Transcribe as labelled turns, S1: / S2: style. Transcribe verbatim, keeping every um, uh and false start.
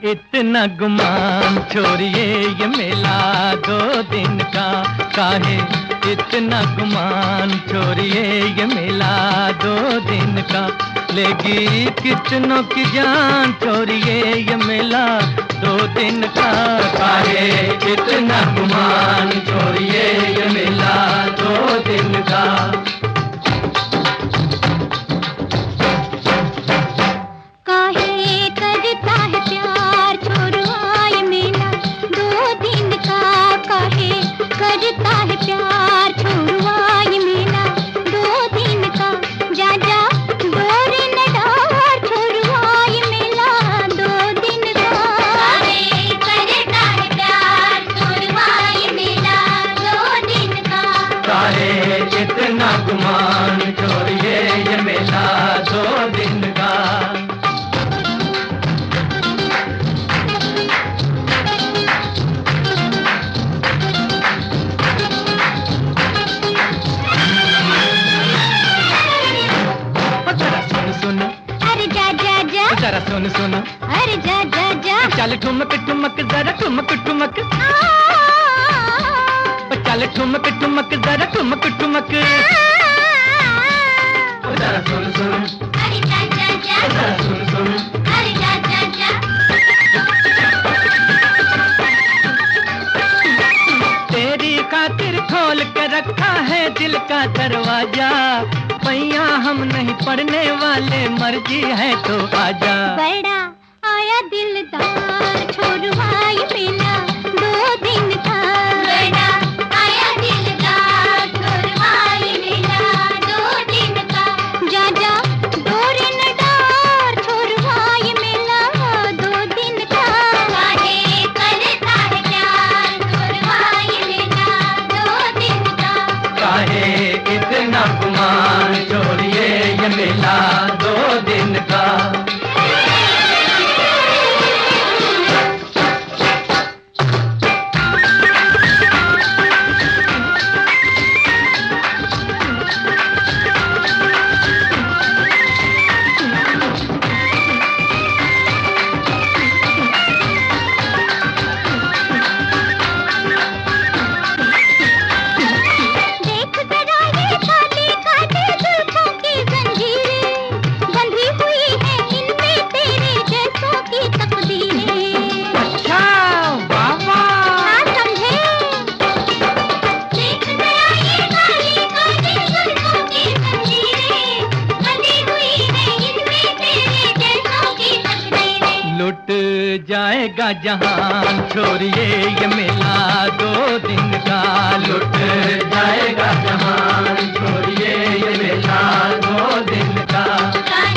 S1: इतना गुमान छोड़िए ये मेला दो दिन का, काहे इतना गुमान छोड़िए ये मेला दो दिन का। लेगी कितनों की जान छोड़िए ये मेला दो दिन का, काहे इतना गुमान छोड़िए ये मेला दो दिन का।
S2: करता है प्यार छोड़वा ये मेला दो दिन का, जा जा डोरे न डार छोड़वा ये मेला दो दिन का। अरे करता है प्यार छोड़वा ये मेला दो दिन का,
S1: काहे इतना गुमान छोड़िए ये मेला दो दिन का। जरा सुन सुन,
S2: अरे जा जा जा,
S1: चल ठुमक ठुमक जरा ठुमक ठुमक, चल ठुमक ठुमक जरा ठुमक ठुमक। जरा सुन सुन,
S2: अरे जा जा जा,
S1: जरा सुन सुन,
S2: अरे जा जा जा।
S1: तेरी खातिर खोल के रखा है दिल का दरवाजा, पैया हम नहीं पढ़ने वाले, मर्जी है तो आजा।
S2: बड़ा आया दिलदार छोड़वा ये मेला दो दिन का, बड़ा आया दिलदार छोड़वा ये मेला दो दिन का, जा जा डोरे न डार छोड़वा ये मेला दो दिन का। काहे करता है प्यार छोड़वा ये मेला दो दिन का,
S1: काहे इतना गुमान छोड़िए ये मेला दो दिन का। लुट जाएगा जहान छोड़िए ये मेला दो दिन का, लुट जाएगा जहान छोड़िए ये मेला दो दिन का।